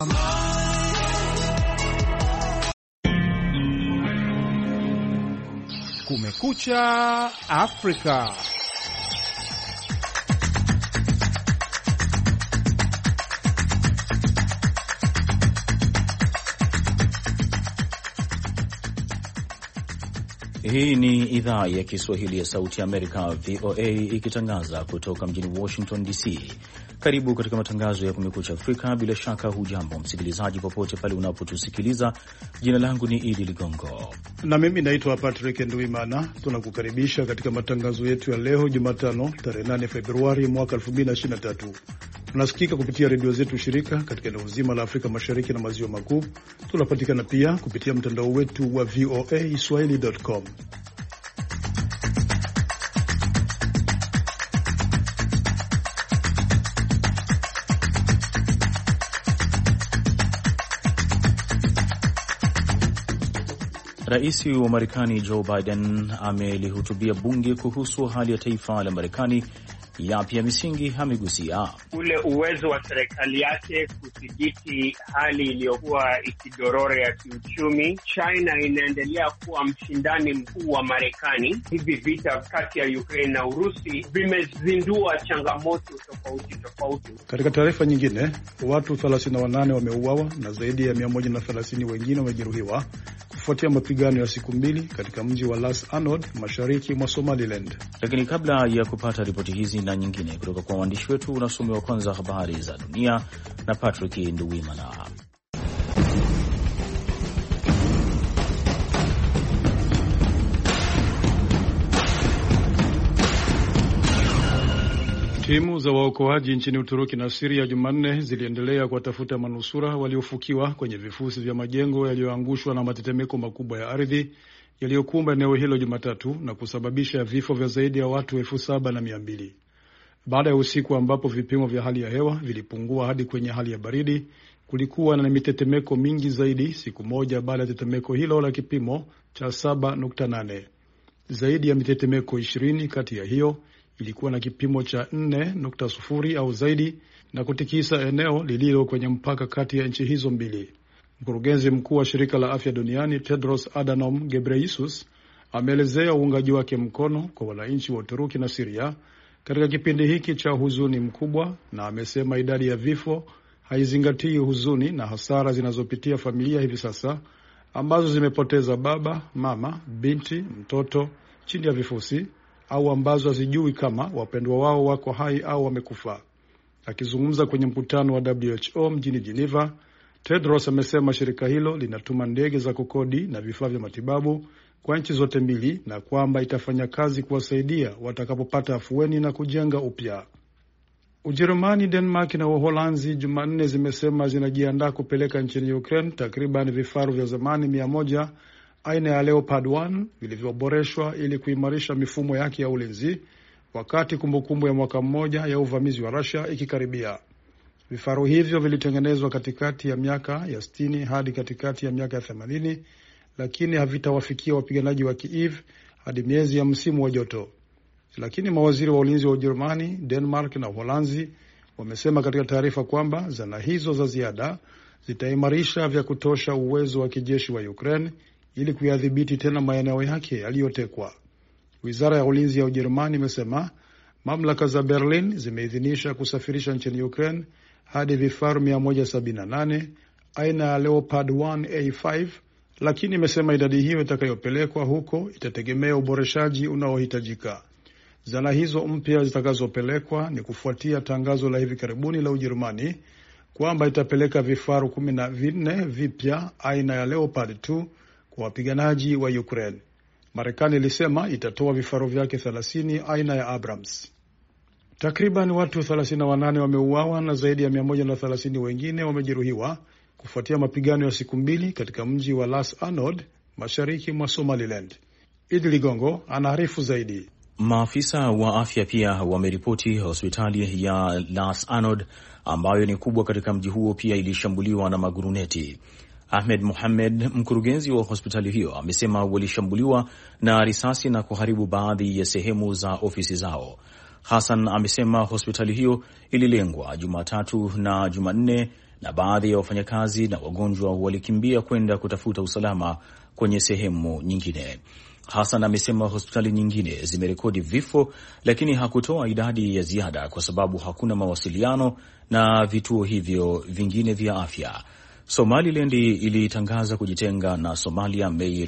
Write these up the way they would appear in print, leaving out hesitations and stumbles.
Kumekucha Afrika. Hii ni idhaa ya Kiswahili ya Sauti ya Amerika, VOA, ikitangaza kutoka mjini Washington DC. Karibu katika matangazo ya Kumekucha Afrika. Bila shaka hujambo msikilizaji, popote pale unapotusikiliza. Jina langu ni Idi Ligongo na mimi naitwa Patrick Nduimana. Tunakukaribisha katika matangazo yetu ya leo Jumatano tarehe 8 Februari mwaka 2023. Tunasikika kupitia redio zetu shirika katika eneo zima la Afrika Mashariki na Maziwa Makuu. Tunapatikana pia kupitia mtandao wetu wa voaswahili.com. Rais wa Marekani Joe Biden amelihutubia bunge kuhusu hali ya taifa la Marekani. Yapi ya misingi amegusia? Ule uwezo wa serikali yake kudhibiti hali iliyokuwa ikidorora ya kiuchumi. China inaendelea kuwa mshindani mkuu wa Marekani. Hivi vita kati ya Ukraine na Urusi vimezindua changamoto tofauti. Katika taarifa nyingine, watu 38 wameuawa na zaidi ya 130 wengine wamejeruhiwa kufuatia mapigano ya siku mbili katika mji wa Las Anod mashariki mwa Somaliland. Lakini kabla ya kupata ripoti hizi na nyingine kutoka kwa waandishi wetu, unasomewa kwanza habari za dunia na Patrick Nduwimana. Timu za waokoaji nchini Uturuki na Syria Jumanne ziliendelea kuwatafuta manusura waliofukiwa kwenye vifusi vya majengo yaliyoangushwa na matetemeko makubwa ya ardhi yaliyokumba eneo hilo Jumatatu na kusababisha vifo vya zaidi ya watu 7,200. Baada ya usiku ambapo vipimo vya hali ya hewa vilipungua hadi kwenye hali ya baridi, kulikuwa na mitetemeko mingi zaidi siku moja baada ya tetemeko hilo la kipimo cha 7.8. Zaidi ya mitetemeko 20 kati ya hiyo ilikuwa na kipimo cha 4.0 au zaidi na kutikisa eneo lililo kwenye mpaka kati ya nchi hizo mbili. Mkurugenzi mkuu wa shirika la afya duniani Tedros Adhanom Ghebreyesus ameelezea uungaji wake mkono kwa wananchi wa Uturuki na Syria katika kipindi hiki cha huzuni mkubwa, na amesema idadi ya vifo haizingatii huzuni na hasara zinazopitia familia hivi sasa ambazo zimepoteza baba, mama, binti, mtoto chini ya vifusi au ambazo hazijui kama wapendwa wao wako hai au wamekufa. Akizungumza kwenye mkutano wa WHO mjini Geneva, Tedros amesema shirika hilo linatuma ndege za kukodi na vifaa vya matibabu kwa nchi zote mbili na kwamba itafanya kazi kuwasaidia watakapopata afueni na kujenga upya. Ujerumani, Denmark na Uholanzi Jumanne zimesema zinajiandaa kupeleka nchini Ukraine takriban vifaru vya zamani 100 aina ya Leopard 1 vilivyoboreshwa ili kuimarisha mifumo yake ya ulinzi wakati kumbukumbu ya mwaka mmoja ya uvamizi wa Russia ikikaribia. Vifaru hivyo vilitengenezwa katikati ya miaka ya 60 hadi katikati ya miaka ya 80, lakini havitawafikia wapiganaji wa Kiev hadi miezi ya msimu wa joto. Lakini mawaziri wa ulinzi wa Ujerumani, Denmark na Uholanzi wamesema katika taarifa kwamba zana hizo za ziada zitaimarisha vya kutosha uwezo wa kijeshi wa Ukraine ili kuyadhibiti tena maeneo yake yaliyotekwa. Wizara ya ulinzi ya Ujerumani imesema mamlaka za Berlin zimeidhinisha kusafirisha nchini Ukraine hadi vifaru 178 aina ya Leopard 1A5, lakini imesema idadi hiyo itakayopelekwa huko itategemea uboreshaji unaohitajika. Zana hizo mpya zitakazopelekwa ni kufuatia tangazo la hivi karibuni la Ujerumani kwamba itapeleka vifaru 14 vipya aina ya Leopard 2 kwa wapiganaji wa Ukraine. Marekani ilisema itatoa vifaru vyake 30 aina ya Abrams. Takriban watu 38 wameuawa na zaidi ya 130 wengine wamejeruhiwa kufuatia mapigano ya siku mbili katika mji wa Las Anod mashariki mwa Somaliland. Idi Ligongo anaarifu zaidi. Maafisa wa afya pia wameripoti hospitali ya Las Anod ambayo ni kubwa katika mji huo pia ilishambuliwa na maguruneti. Ahmed Mohamed, mkurugenzi wa hospitali hiyo, amesema walishambuliwa na risasi na kuharibu baadhi ya sehemu za ofisi zao. Hassan amesema hospitali hiyo ililengwa Jumatatu na Jumanne na baadhi ya wafanyakazi na wagonjwa walikimbia kwenda kutafuta usalama kwenye sehemu nyingine. Hassan amesema hospitali nyingine zimerekodi vifo, lakini hakutoa idadi ya ziada kwa sababu hakuna mawasiliano na vituo hivyo vingine vya afya. Somaliland ilitangaza kujitenga na Somalia Mei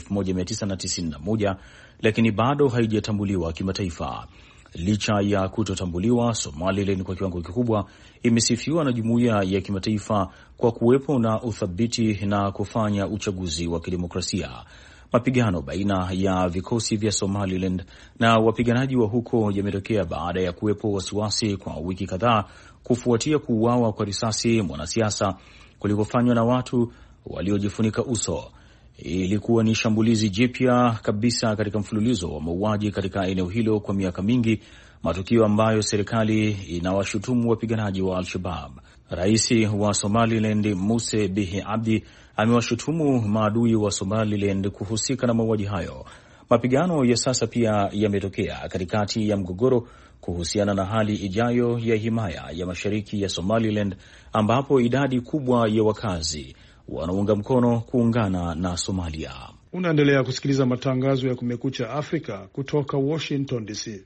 1991, lakini bado haijatambuliwa kimataifa. Licha ya kutotambuliwa, Somaliland kwa kiwango kikubwa imesifiwa na jumuiya ya kimataifa kwa kuwepo na uthabiti na kufanya uchaguzi wa kidemokrasia. Mapigano baina ya vikosi vya Somaliland na wapiganaji wa huko yametokea baada ya kuwepo wasiwasi kwa wiki kadhaa kufuatia kuuawa kwa risasi mwanasiasa kulikofanywa na watu waliojifunika uso. Ilikuwa ni shambulizi jipya kabisa katika mfululizo wa mauaji katika eneo hilo kwa miaka mingi, matukio ambayo serikali inawashutumu wapiganaji wa Al-Shabaab. Rais wa Somaliland Muse Bihi Abdi amewashutumu maadui wa Somaliland kuhusika na mauaji hayo. Mapigano ya sasa pia yametokea katikati ya mgogoro kuhusiana na hali ijayo ya himaya ya mashariki ya Somaliland, ambapo idadi kubwa ya wakazi wanaunga mkono kuungana na Somalia. Unaendelea kusikiliza matangazo ya Kumekucha Afrika kutoka Washington DC.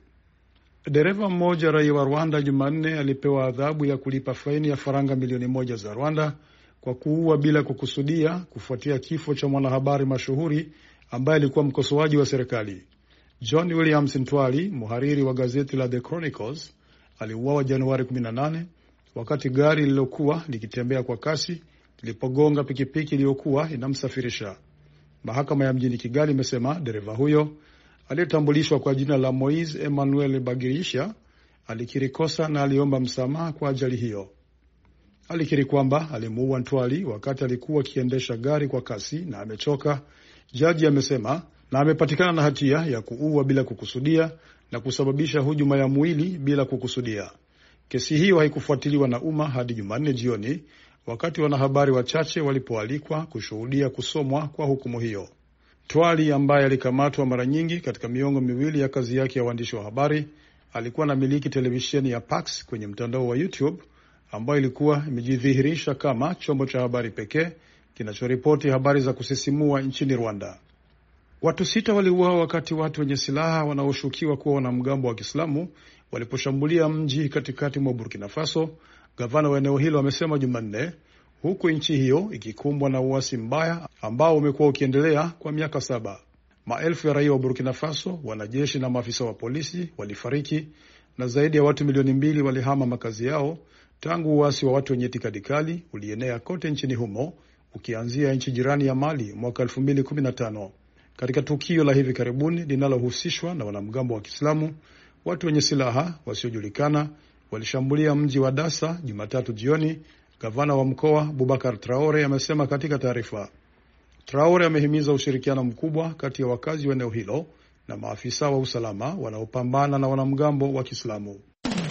Dereva mmoja raia wa Rwanda Jumanne alipewa adhabu ya kulipa faini ya faranga milioni 1 za Rwanda kwa kuua bila kukusudia kufuatia kifo cha mwanahabari mashuhuri ambaye alikuwa mkosoaji wa serikali. John Williams Ntwali, mhariri wa gazeti la The Chronicles, aliuawa Januari 18 wakati gari lililokuwa likitembea kwa kasi lilipogonga pikipiki iliyokuwa inamsafirisha. Mahakama ya mjini Kigali imesema dereva huyo aliyetambulishwa kwa jina la Moise Emmanuel Bagirisha alikiri kosa na aliomba msamaha kwa ajali hiyo. Alikiri kwamba alimuua Ntwali wakati alikuwa akiendesha gari kwa kasi na amechoka, jaji amesema, na amepatikana na hatia ya kuua bila kukusudia na kusababisha hujuma ya mwili bila kukusudia. Kesi hiyo haikufuatiliwa na umma hadi Jumanne jioni, wakati wanahabari wachache walipoalikwa kushuhudia kusomwa kwa hukumu hiyo. Ntwali ambaye alikamatwa mara nyingi katika miongo miwili ya kazi yake ya uandishi wa habari, alikuwa na miliki televisheni ya Pax kwenye mtandao wa YouTube ambayo ilikuwa imejidhihirisha kama chombo cha habari pekee kinachoripoti habari za kusisimua nchini Rwanda. Watu 6 waliuawa wakati watu wenye silaha wanaoshukiwa kuwa wanamgambo wa Kiislamu waliposhambulia mji katikati mwa Burkina Faso, gavana wa eneo hilo amesema Jumanne, huku nchi hiyo ikikumbwa na uasi mbaya ambao umekuwa ukiendelea kwa miaka 7. Maelfu ya raia wa Burkina Faso, wanajeshi na maafisa wa polisi walifariki na zaidi ya watu milioni 2 walihama makazi yao tangu uasi wa watu wenye itikadi kali ulienea kote nchini humo, ukianzia nchi jirani ya Mali mwaka 2015. Katika tukio la hivi karibuni linalohusishwa na wanamgambo wa Kiislamu, watu wenye silaha wasiojulikana walishambulia mji wa Dassa Jumatatu jioni, gavana wa mkoa Boubacar Traore amesema katika taarifa. Traore amehimiza ushirikiano mkubwa kati ya wakazi wa eneo hilo na maafisa wa usalama wanaopambana na wanamgambo wa Kiislamu.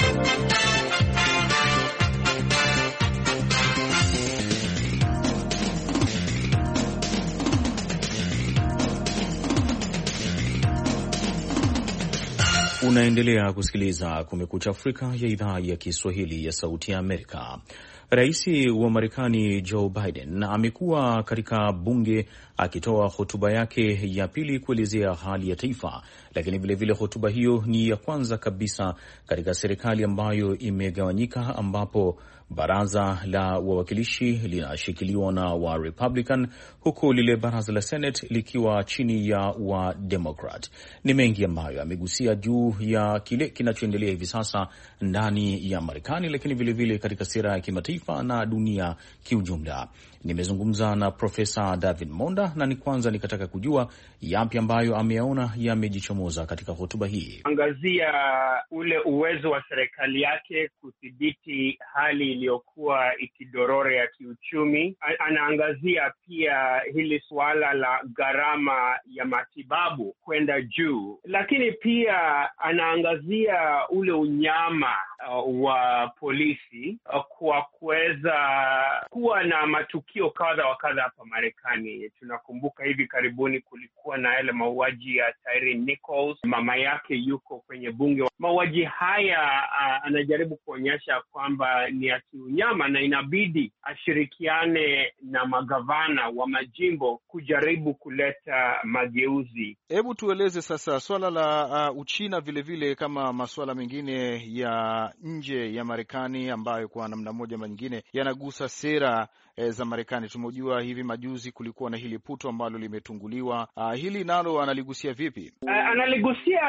Unaendelea kusikiliza Kumekucha Afrika ya idhaa ya Kiswahili ya Sauti ya Amerika. Rais wa Marekani Joe Biden amekuwa katika bunge akitoa hotuba yake ya pili kuelezea hali ya taifa, lakini vilevile hotuba hiyo ni ya kwanza kabisa katika serikali ambayo imegawanyika, ambapo baraza la wawakilishi linashikiliwa na wa Republican huku lile baraza la Senate likiwa chini ya wa Democrat. Ni mengi ambayo amegusia juu ya kile kinachoendelea hivi sasa ndani ya Marekani, lakini vilevile katika sera ya kimataifa na dunia kiujumla. Nimezungumza na Profesa David Monda na kwanza nikataka kujua yapi ambayo ameona yamejichomoza katika hotuba hii. Angazia ule uwezo wa serikali yake kudhibiti hali iliyokuwa ikidorora ya kiuchumi. Anaangazia pia hili suala la gharama ya matibabu kwenda juu, lakini pia anaangazia ule unyama wa polisi kwa kuweza kuwa na matukio kadha wa kadha hapa Marekani. Tunakumbuka hivi karibuni kulikuwa na yale mauaji ya Tyre Nichols, mama yake yuko kwenye bunge. Mauaji haya anajaribu kuonyesha kwamba ni ya kiunyama, na inabidi ashirikiane na magavana wa majimbo kujaribu kuleta mageuzi. Hebu tueleze sasa swala la Uchina vile kama masuala mengine ya nje ya Marekani ambayo kwa namna moja ama nyingine yanagusa sera za Marekani. Tumejua hivi majuzi kulikuwa na hili puto ambalo limetunguliwa. Hili nalo analigusia vipi? Analigusia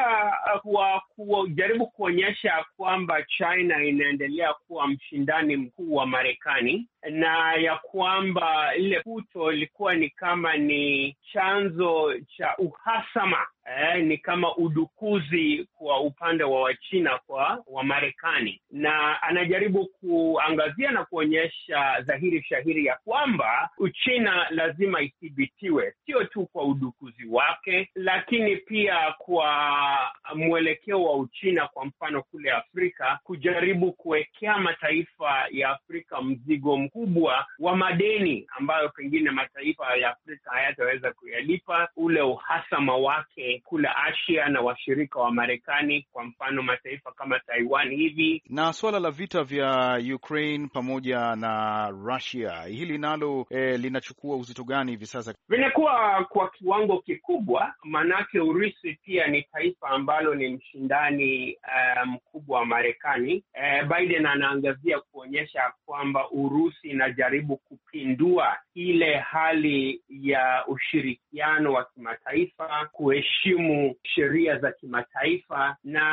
kwa kujaribu kuonyesha kwamba China inaendelea kuwa mshindani mkuu wa Marekani, na ya kwamba ile puto ilikuwa ni kama ni chanzo cha uhasama, ni kama udukuzi kwa upande wa Wachina kwa wa Marekani, na anajaribu kuangazia na kuonyesha dhahiri shahiri ya kwamba Uchina lazima ithibitiwe, sio tu kwa udukuzi wake, lakini pia kwa mwelekeo wa Uchina, kwa mfano kule Afrika, kujaribu kuwekea mataifa ya Afrika mzigo mkubwa wa madeni ambayo pengine mataifa ya Afrika hayataweza kuyalipa, ule uhasama wake kule Asia na washirika wa Marekani, kwa mfano mataifa kama Taiwan hivi. Na swala la vita vya Ukraine pamoja na Russia, hili nalo linachukua uzito gani hivi sasa? Vinakuwa kwa kiwango kikubwa, manake Urusi pia ni taifa ambalo ni mshindani mkubwa wa Marekani. Biden anaangazia kuonyesha kwamba Urusi inajaribu kupindua ile hali ya ushirikiano wa kimataifa, kuheshimu sheria za kimataifa,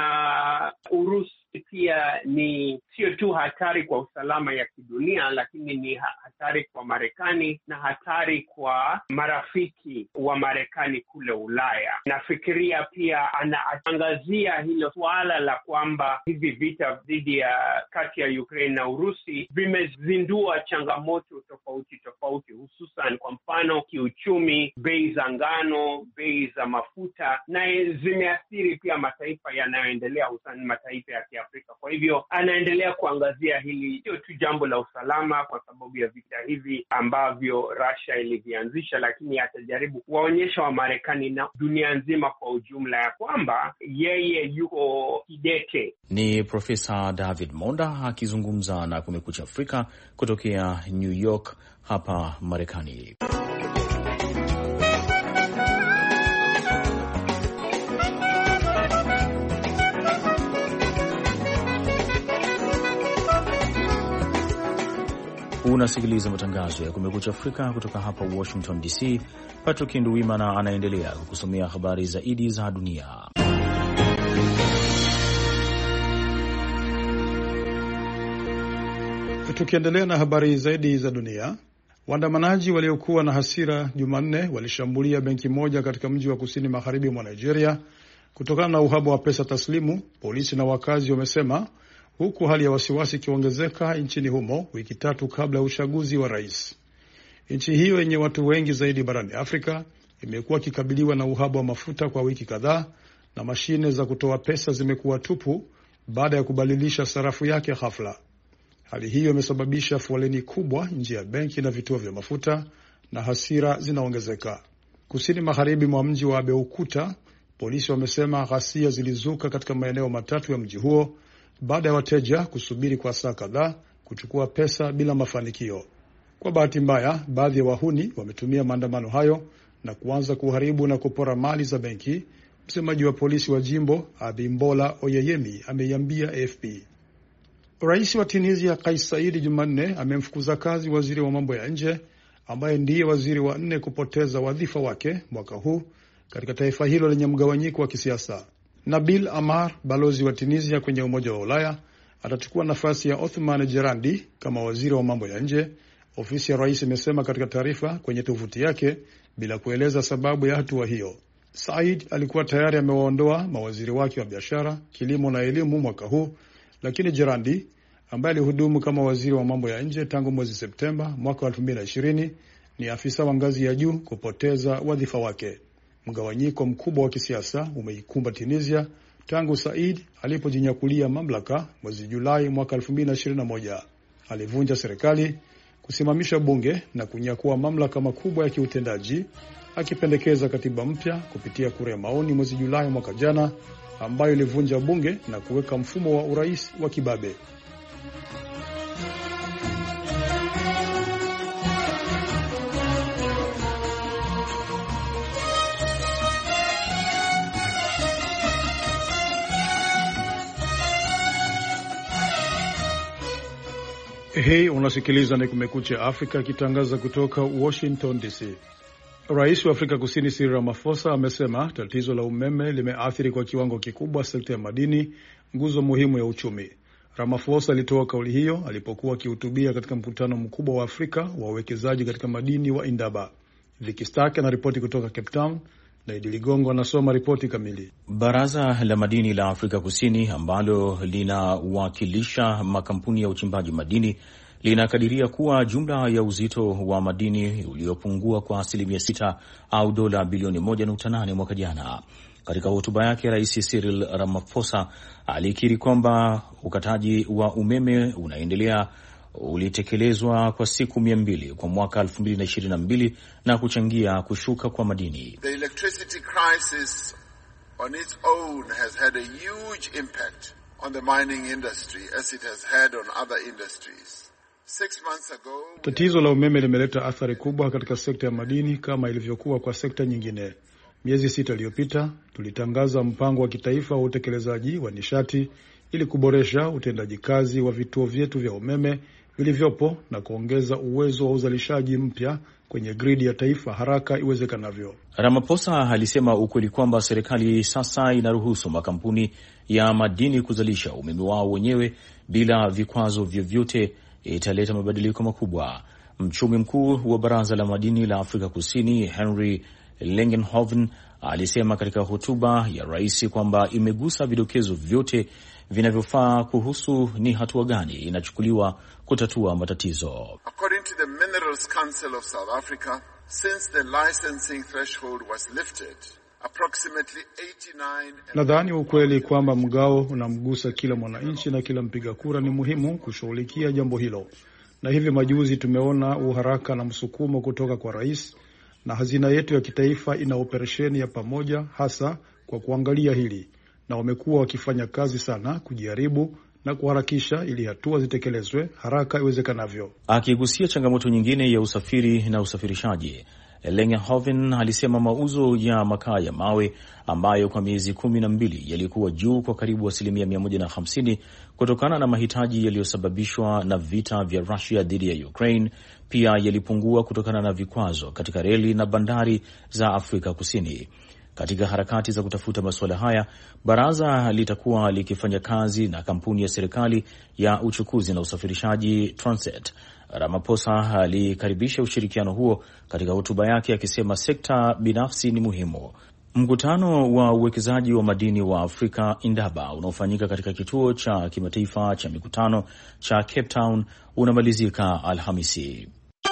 na Urusi pia ni sio tu hatari kwa usalama ya kidunia, lakini ni hatari kwa Marekani na hatari kwa marafiki wa Marekani kule Ulaya. Nafikiria pia anaangazia hilo swala la kwamba hivi vita dhidi ya kati ya Ukraine na Urusi vimezindua changamoto tofauti, hususan kwa mfano kiuchumi, bei za ngano, bei za mafuta, na zimeathiri pia mataifa yanayoendelea, hususan mataifa ya Afrika. Kwa hivyo anaendelea kuangazia hili sio tu jambo la usalama kwa sababu ya vita hivi ambavyo Russia ilivianzisha, lakini atajaribu kuwaonyesha wa Marekani na dunia nzima kwa ujumla ya kwamba yeye yuko kidete. Ni Profesa David Monda akizungumza na Kumekucha Afrika kutokea New York hapa Marekani. Unasikiliza matangazo ya Kumekucha Afrika kutoka hapa Washington DC. Patrick Nduwimana anaendelea kukusomea habari zaidi za dunia. Tukiendelea na habari zaidi za dunia, waandamanaji waliokuwa na hasira Jumanne walishambulia benki moja katika mji wa kusini magharibi mwa Nigeria kutokana na uhaba wa pesa taslimu, polisi na wakazi wamesema, huku hali ya wasiwasi ikiongezeka nchini humo wiki tatu kabla ya uchaguzi wa rais. Nchi hiyo yenye watu wengi zaidi barani Afrika imekuwa ikikabiliwa na uhaba wa mafuta kwa wiki kadhaa, na mashine za kutoa pesa zimekuwa tupu baada ya kubadilisha sarafu yake ghafla. Hali hiyo imesababisha foleni kubwa nje ya benki na vituo vya mafuta, na hasira zinaongezeka. Kusini magharibi mwa mji wa Abeokuta, polisi wamesema ghasia zilizuka katika maeneo matatu ya mji huo baada ya wateja kusubiri kwa saa kadhaa kuchukua pesa bila mafanikio. Kwa bahati mbaya, baadhi ya wahuni wametumia maandamano hayo na kuanza kuharibu na kupora mali za benki. Msemaji wa polisi wa jimbo Abimbola Oyeyemi ameiambia AFP. Rais wa Tunisia Kais Saied Jumanne amemfukuza kazi waziri wa mambo ya nje ambaye ndiye waziri wa 4 kupoteza wadhifa wake mwaka huu katika taifa hilo lenye mgawanyiko wa kisiasa. Nabil Amar, balozi wa Tunisia kwenye Umoja wa Ulaya, atachukua nafasi ya Othman Jerandi kama waziri wa mambo ya nje, ofisi ya rais imesema katika taarifa kwenye tovuti yake, bila kueleza sababu ya hatua hiyo. Said alikuwa tayari amewaondoa mawaziri wake wa biashara, kilimo na elimu mwaka huu, lakini Jerandi ambaye alihudumu kama waziri wa mambo ya nje tangu mwezi Septemba mwaka 2020 ni afisa wa ngazi ya juu kupoteza wadhifa wake. Mgawanyiko mkubwa wa kisiasa umeikumba Tunisia tangu Said alipojinyakulia mamlaka mwezi Julai mwaka 2021. Alivunja serikali, kusimamisha bunge na kunyakua mamlaka makubwa ya kiutendaji, akipendekeza katiba mpya kupitia kura ya maoni mwezi Julai mwaka jana, ambayo ilivunja bunge na kuweka mfumo wa urais wa kibabe. Hii unasikiliza ni Kumekucha Afrika ikitangaza kutoka Washington DC. Rais wa Afrika Kusini Cyril Ramaphosa amesema tatizo la umeme limeathiri kwa kiwango kikubwa sekta ya madini, nguzo muhimu ya uchumi. Ramaphosa alitoa kauli hiyo alipokuwa akihutubia katika mkutano mkubwa wa Afrika wa uwekezaji katika madini wa Indaba. Vicky Stark anaripoti kutoka Cape Town na Idi Ligongo anasoma ripoti kamili. Baraza la madini la Afrika Kusini ambalo linawakilisha makampuni ya uchimbaji madini linakadiria kuwa jumla ya uzito wa madini uliopungua kwa 6% au dola bilioni 1.8 mwaka jana. Katika hotuba yake, Rais Cyril Ramaphosa alikiri kwamba ukataji wa umeme unaendelea ulitekelezwa kwa siku 200 kwa mwaka 2022 na kuchangia kushuka kwa madini. The electricity crisis on its own has had a huge impact on the mining industry as it has had on other industries. 6 months ago, tatizo la umeme limeleta athari kubwa katika sekta ya madini kama ilivyokuwa kwa sekta nyingine. Miezi 6 iliyopita tulitangaza mpango wa kitaifa wa utekelezaji wa nishati ili kuboresha utendaji kazi wa vituo vyetu vya umeme vilivyopo na kuongeza uwezo wa uzalishaji mpya kwenye gridi ya taifa haraka iwezekanavyo. Ramaphosa alisema ukweli kwamba serikali sasa inaruhusu makampuni ya madini kuzalisha umeme wao wenyewe bila vikwazo vyovyote italeta mabadiliko makubwa. Mchumi mkuu wa Baraza la Madini la Afrika Kusini Henry Langenhoven alisema katika hotuba ya rais kwamba imegusa vidokezo vyote vinavyofaa kuhusu ni hatua gani inachukuliwa kutatua matatizo. According to the Minerals Council of South Africa, since the licensing threshold was lifted, approximately 89... Nadhani ukweli kwamba mgao unamgusa kila mwananchi na kila mpiga kura ni muhimu kushughulikia jambo hilo. Na hivi majuzi tumeona uharaka na msukumo kutoka kwa rais, na hazina yetu ya kitaifa ina operesheni ya pamoja hasa kwa kuangalia hili, na wamekuwa wakifanya kazi sana kujaribu na kuharakisha ili hatua zitekelezwe haraka iwezekanavyo. Akigusia changamoto nyingine ya usafiri na usafirishaji, Langenhoven alisema mauzo ya makaa ya mawe ambayo kwa miezi 12 yalikuwa juu kwa karibu 150% kutokana na mahitaji yaliyosababishwa na vita vya Russia dhidi ya Ukraine, pia yalipungua kutokana na vikwazo katika reli na bandari za Afrika Kusini. Katika harakati za kutafuta masuala haya, baraza litakuwa likifanya kazi na kampuni ya serikali ya uchukuzi na usafirishaji Transnet. Ramaphosa alikaribisha ushirikiano huo katika hotuba yake akisema sekta binafsi ni muhimu. Mkutano wa uwekezaji wa madini wa Afrika Indaba unaofanyika katika kituo cha kimataifa cha mikutano cha Cape Town unamalizika Alhamisi.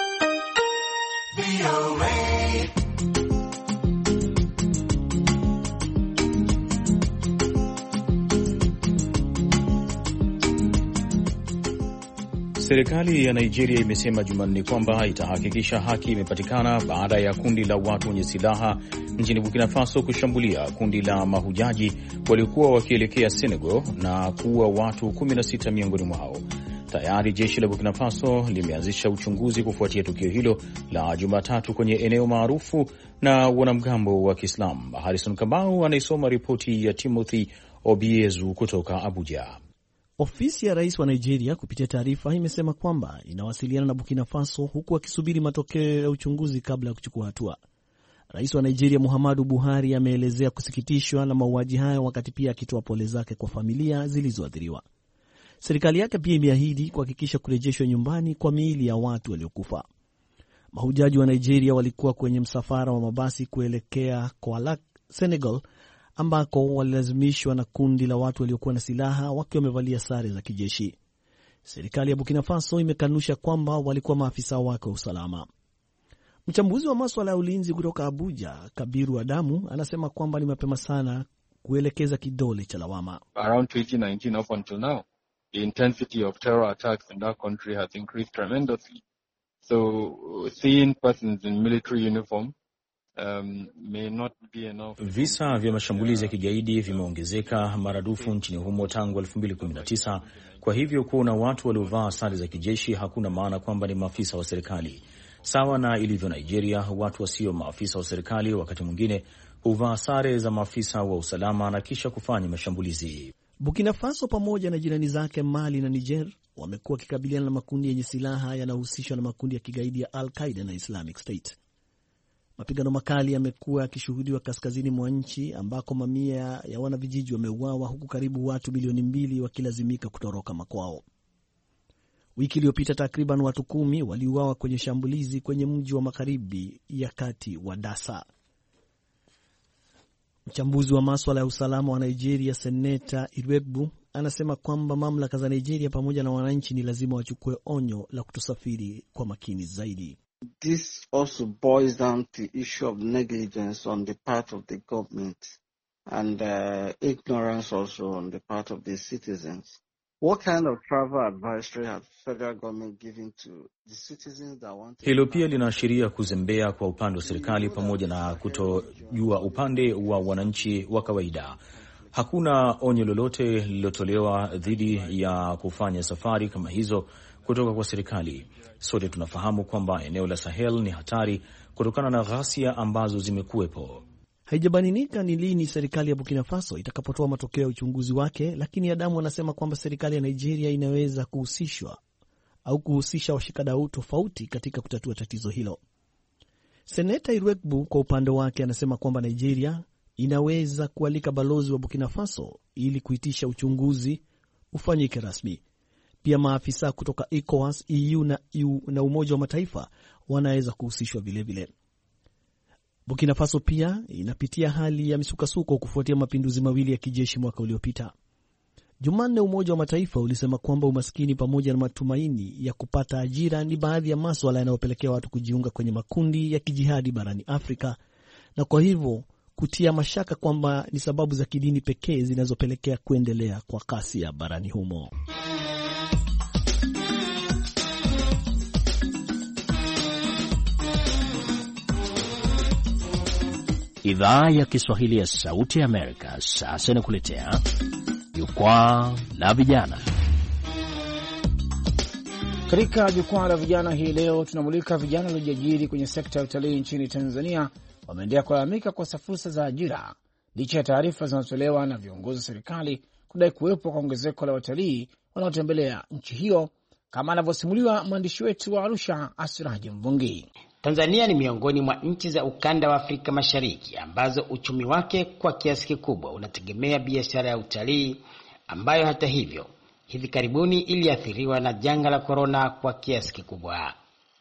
Serikali ya Nigeria imesema Jumanne kwamba itahakikisha haki imepatikana baada ya kundi la watu wenye silaha nchini Burkina Faso kushambulia kundi la mahujaji waliokuwa wakielekea Senegal na kuua watu 16 miongoni mwao. Tayari jeshi la Burkina Faso limeanzisha uchunguzi kufuatia tukio hilo la Jumatatu kwenye eneo maarufu na wanamgambo wa Kiislamu. Harrison Kamau anaisoma ripoti ya Timothy Obiezu kutoka Abuja. Ofisi ya rais wa Nigeria kupitia taarifa imesema kwamba inawasiliana na Burkina Faso huku akisubiri matokeo ya uchunguzi kabla ya kuchukua hatua. Rais wa Nigeria Muhammadu Buhari ameelezea kusikitishwa na mauaji hayo, wakati pia akitoa pole zake kwa familia zilizoathiriwa. Serikali yake pia imeahidi kuhakikisha kurejeshwa nyumbani kwa miili ya watu waliokufa. Mahujaji wa Nigeria walikuwa kwenye msafara wa mabasi kuelekea Koualak, Senegal, ambako walilazimishwa na kundi la watu waliokuwa na silaha wakiwa wamevalia sare za kijeshi. Serikali ya Burkina Faso imekanusha kwamba walikuwa maafisa wake wa usalama. Mchambuzi wa masuala ya ulinzi kutoka Abuja, Kabiru Adamu, anasema kwamba ni mapema sana kuelekeza kidole cha lawama. Around 2019 up until now, the intensity of terror attacks in that country has increased tremendously. So seeing persons in military uniform may not be enough. Visa vya mashambulizi ya kigaidi vimeongezeka maradufu nchini humo tangu 2019. Kwa hivyo kuona watu waliovaa sare za kijeshi hakuna maana kwamba ni maafisa wa serikali. Sawa na ilivyo Nigeria, watu wasio maafisa wa serikali wakati mwingine huvaa sare za maafisa wa usalama na kisha kufanya mashambulizi. Burkina Faso pamoja na jirani zake Mali na Niger wamekuwa wakikabiliana na makundi yenye silaha yanayohusishwa na makundi ya kigaidi ya Al-Qaeda na Islamic State. Mapigano makali yamekuwa yakishuhudiwa kaskazini mwa nchi ambako mamia ya wanavijiji wameuawa huku karibu watu milioni 2 wakilazimika kutoroka makwao. Wiki iliyopita takriban watu 10 waliuawa kwenye shambulizi kwenye mji wa magharibi ya kati wa Dasa. Mchambuzi wa masuala ya usalama wa Nigeria, Seneta Iruegbu, anasema kwamba mamlaka za Nigeria pamoja na wananchi ni lazima wachukue onyo la kutosafiri kwa makini zaidi. This also boils down to the issue of negligence on the part of the government and ignorance also on the part of the citizens. What kind of travel advisory has the federal government given to the citizens that want to... Hilo pia linaashiria kuzembea kwa upande wa serikali pamoja na kutojua upande wa wananchi wa kawaida. Hakuna onyo lolote lililotolewa dhidi ya kufanya safari kama hizo kutoka kwa serikali. Sote tunafahamu kwamba eneo la Sahel ni hatari kutokana na ghasia ambazo zimekuwepo. Haijabainika ni lini serikali ya Burkina Faso itakapotoa matokeo ya uchunguzi wake, lakini Adamu anasema kwamba serikali ya Nigeria inaweza kuhusishwa au kuhusisha washikadau tofauti katika kutatua tatizo hilo. Seneta Iruegbu kwa upande wake anasema kwamba Nigeria inaweza kualika balozi wa Burkina Faso ili kuitisha uchunguzi ufanyike rasmi. Pia maafisa kutoka ECOWAS, EU na Umoja wa Mataifa wanaweza kuhusishwa vilevile. Burkina Faso pia inapitia hali ya misukasuko kufuatia mapinduzi mawili ya kijeshi mwaka uliopita. Jumanne Umoja wa Mataifa ulisema kwamba umaskini pamoja na matumaini ya kupata ajira ni baadhi ya masuala yanayopelekea watu kujiunga kwenye makundi ya kijihadi barani Afrika, na kwa hivyo kutia mashaka kwamba ni sababu za kidini pekee zinazopelekea kuendelea kwa kasi ya barani humo. Idhaa ya Kiswahili ya Sauti ya Amerika sasa inakuletea Jukwaa la Vijana. Katika Jukwaa la Vijana hii leo tunamulika vijana waliojiajiri kwenye sekta ya utalii nchini Tanzania wameendelea kulalamika kwa fursa za ajira licha ya taarifa zinazotolewa na viongozi wa serikali kudai kuwepo kwa ongezeko la watalii wanaotembelea nchi hiyo, kama anavyosimuliwa mwandishi wetu wa Arusha, Asiraji Mvungi. Tanzania ni miongoni mwa nchi za ukanda wa Afrika Mashariki ambazo uchumi wake kwa kiasi kikubwa unategemea biashara ya utalii, ambayo hata hivyo hivi karibuni iliathiriwa na janga la korona kwa kiasi kikubwa.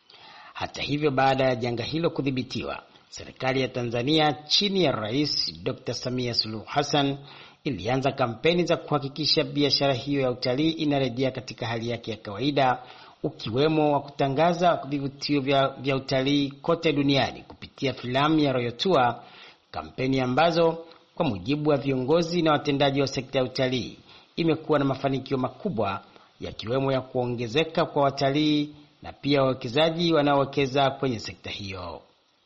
Hata hivyo, baada ya janga hilo kudhibitiwa, serikali ya Tanzania chini ya Rais Dr. Samia Suluhu Hassan ilianza kampeni za kuhakikisha biashara hiyo ya utalii inarejea katika hali yake ya kawaida, ukiwemo wa kutangaza vivutio vya utalii kote duniani kupitia filamu ya Royal Tour, kampeni ambazo kwa mujibu wa viongozi na watendaji wa sekta ya utalii imekuwa na mafanikio makubwa, yakiwemo ya kuongezeka kwa watalii na pia wawekezaji wanaowekeza kwenye sekta hiyo.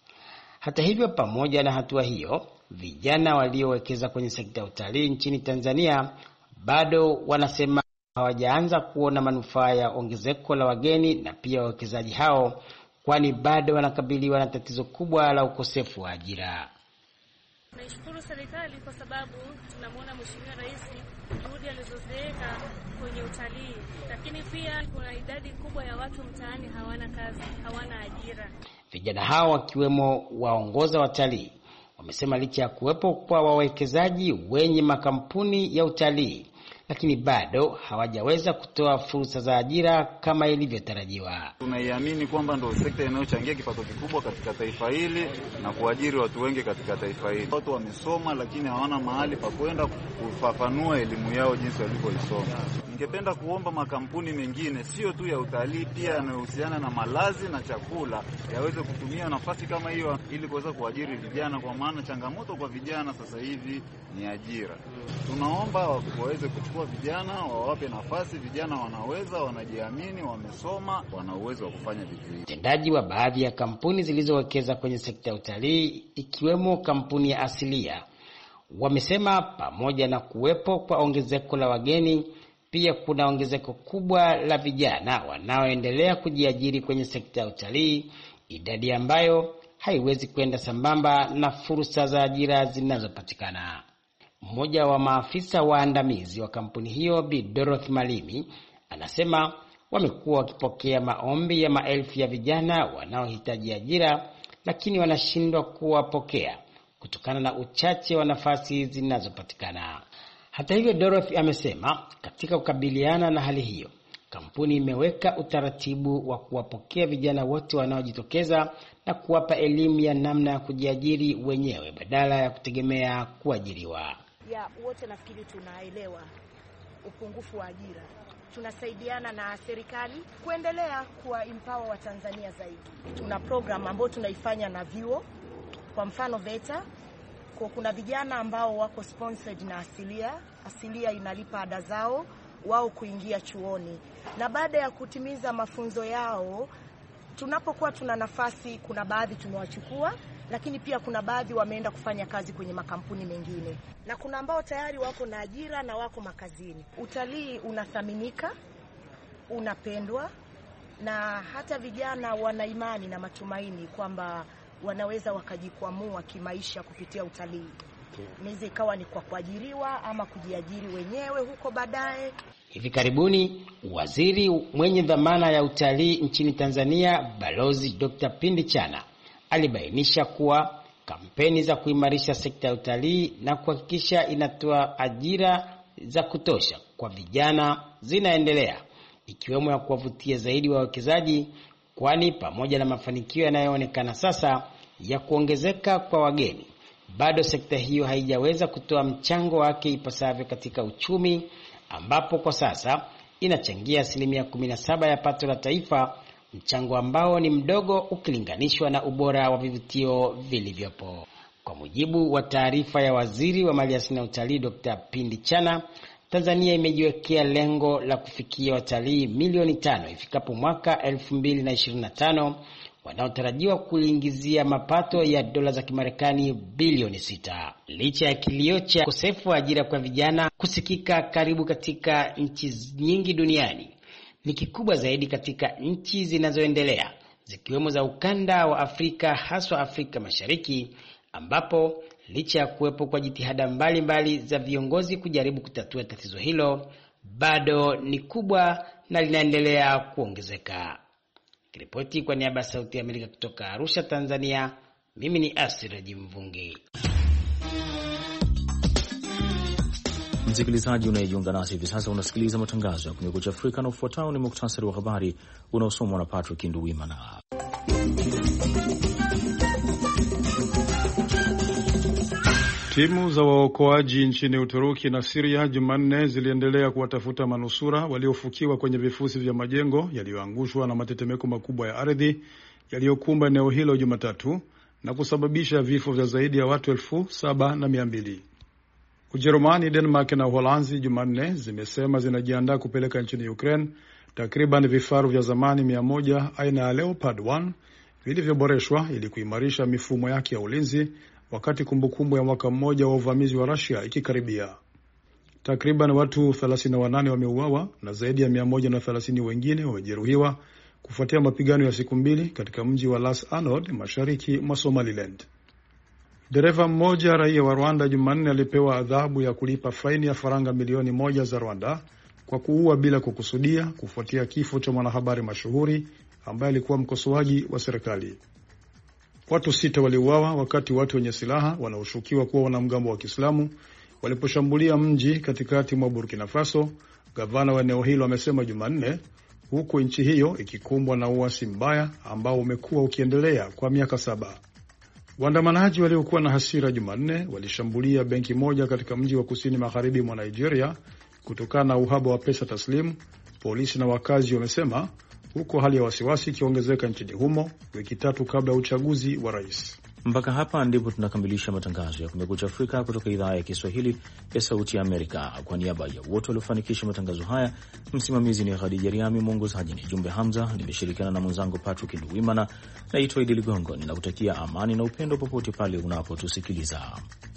Hata hivyo, pamoja na hatua hiyo, vijana waliowekeza kwenye sekta ya utalii nchini Tanzania bado wanasema hawajaanza kuona manufaa ya ongezeko la wageni na pia wawekezaji hao, kwani bado wanakabiliwa na tatizo kubwa la ukosefu wa ajira. Naishukuru serikali kwa sababu tunamwona Mheshimiwa Rais juhudi alizoziweka kwenye utalii, lakini pia kuna idadi kubwa ya watu mtaani hawana kazi, hawana ajira. Vijana hao wakiwemo waongoza watalii wamesema licha ya kuwepo kwa wawekezaji wenye makampuni ya utalii, lakini bado hawajaweza kutoa fursa za ajira kama ilivyotarajiwa. Tunaiamini kwamba ndio sekta inayochangia kipato kikubwa katika taifa hili na kuajiri watu wengi katika taifa hili. Watu wamesoma lakini hawana mahali pa kwenda kufafanua elimu yao jinsi walivyoisoma. Ningependa kuomba makampuni mengine sio tu ya utalii, pia yanayohusiana na malazi na chakula yaweze kutumia nafasi kama hiyo ili kuweza kuajiri vijana, kwa maana changamoto kwa vijana sasa hivi ni ajira. Tunaomba waweze kuchukua vijana, wawape nafasi. Vijana wanaweza, wanajiamini, wamesoma, wana uwezo wa kufanya vitu hivi. Watendaji wa baadhi ya kampuni zilizowekeza kwenye sekta ya utalii ikiwemo kampuni ya Asilia wamesema pamoja na kuwepo kwa ongezeko la wageni, pia kuna ongezeko kubwa la vijana wanaoendelea kujiajiri kwenye sekta ya utalii, idadi ambayo haiwezi kwenda sambamba na fursa za ajira zinazopatikana. Mmoja wa maafisa waandamizi wa kampuni hiyo, Bi Dorothy Malimi, Anasema wamekuwa wakipokea maombi ya maelfu ya vijana wanaohitaji ajira, lakini wanashindwa kuwapokea kutokana na uchache wa nafasi zinazopatikana. Hata hivyo, Dorothy amesema katika kukabiliana na hali hiyo, kampuni imeweka utaratibu wa kuwapokea vijana wote wanaojitokeza na kuwapa elimu ya namna ya kujiajiri wenyewe badala ya kutegemea kuajiriwa. Wote nafikiri tunaelewa upungufu wa ajira. Tunasaidiana na serikali kuendelea kuwa empower wa Tanzania zaidi. Tuna program ambayo tunaifanya na vyuo, kwa mfano VETA. Kuna vijana ambao wako sponsored na Asilia inalipa ada zao wao kuingia chuoni, na baada ya kutimiza mafunzo yao, tunapokuwa tuna nafasi, kuna baadhi tumewachukua, lakini pia kuna baadhi wameenda kufanya kazi kwenye makampuni mengine, na kuna ambao tayari wako na ajira na wako makazini. Utalii unathaminika, unapendwa, na hata vijana wana imani na matumaini kwamba wanaweza wakajikwamua kimaisha kupitia utalii. Inaweza ikawa ni kwa kuajiriwa ama kujiajiri wenyewe huko baadaye. Hivi karibuni, waziri mwenye dhamana ya utalii nchini Tanzania, Balozi Dr. Pindi Chana, alibainisha kuwa kampeni za kuimarisha sekta ya utalii na kuhakikisha inatoa ajira za kutosha kwa vijana zinaendelea, ikiwemo ya kuwavutia zaidi wawekezaji, kwani pamoja na mafanikio yanayoonekana sasa ya kuongezeka kwa wageni, bado sekta hiyo haijaweza kutoa mchango wake ipasavyo katika uchumi, ambapo kwa sasa inachangia 17% ya pato la taifa, mchango ambao ni mdogo ukilinganishwa na ubora wa vivutio vilivyopo. Kwa mujibu wa taarifa ya waziri wa maliasili na utalii Dr. Pindi Chana, Tanzania imejiwekea lengo la kufikia watalii milioni 5 ifikapo mwaka 2025, wanaotarajiwa kuingizia mapato ya dola za Kimarekani bilioni 6. Licha ya kilio cha ukosefu wa ajira kwa vijana kusikika karibu katika nchi nyingi duniani, ni kikubwa zaidi katika nchi zinazoendelea zikiwemo za ukanda wa Afrika, haswa Afrika Mashariki, ambapo licha ya kuwepo kwa jitihada mbalimbali za viongozi kujaribu kutatua tatizo hilo, bado ni kubwa na linaendelea kuongezeka. Kiripoti kwa niaba ya Sauti ya Amerika kutoka Arusha, Tanzania, mimi ni Asiraji Mvungi. Msikilizaji unayejiunga nasi hivi sasa, unasikiliza matangazo ya Kumekucha Afrika, na ufuatao ni muktasari wa habari unaosomwa na Patrick Nduwimana. Timu za waokoaji nchini Uturuki na Syria Jumanne ziliendelea kuwatafuta manusura waliofukiwa kwenye vifusi vya majengo yaliyoangushwa na matetemeko makubwa ya ardhi yaliyokumba eneo hilo Jumatatu na kusababisha vifo vya zaidi ya watu 7,200. Ujerumani, Denmark na Uholanzi Jumanne zimesema zinajiandaa kupeleka nchini Ukraine takriban vifaru vya zamani 100 aina ya Leopard 1 vilivyoboreshwa ili kuimarisha mifumo yake ya ulinzi, wakati kumbukumbu ya mwaka mmoja wa uvamizi wa Russia ikikaribia. Takriban watu 38 wameuawa na zaidi ya 130 wengine wamejeruhiwa kufuatia mapigano ya siku mbili katika mji wa Las Anod, mashariki mwa Somaliland. Dereva mmoja raia wa Rwanda Jumanne alipewa adhabu ya kulipa faini ya faranga milioni 1 za Rwanda kwa kuua bila kukusudia kufuatia kifo cha mwanahabari mashuhuri ambaye alikuwa mkosoaji wa serikali. Watu 6 waliuawa wakati watu wenye silaha wanaoshukiwa kuwa wanamgambo wa Kiislamu waliposhambulia mji katikati mwa Burkina Faso, gavana wa eneo hilo amesema Jumanne, huku nchi hiyo ikikumbwa na uasi mbaya ambao umekuwa ukiendelea kwa miaka 7. Waandamanaji waliokuwa na hasira Jumanne walishambulia benki moja katika mji wa kusini magharibi mwa Nigeria kutokana na uhaba wa pesa taslimu, polisi na wakazi wamesema, huko hali ya wasiwasi ikiongezeka nchini humo wiki 3 kabla ya uchaguzi wa rais. Mpaka hapa ndipo tunakamilisha matangazo ya Kumekucha Afrika kutoka idhaa ya Kiswahili ya Sauti ya Amerika. Kwa niaba ya wote waliofanikisha matangazo haya, msimamizi ni Khadija Riami, mwongozaji ni Jumbe Hamza, nimeshirikiana na mwenzangu Patrick Nduwimana. Naitwa Idi Ligongo, ninakutakia amani na upendo popote pale unapotusikiliza.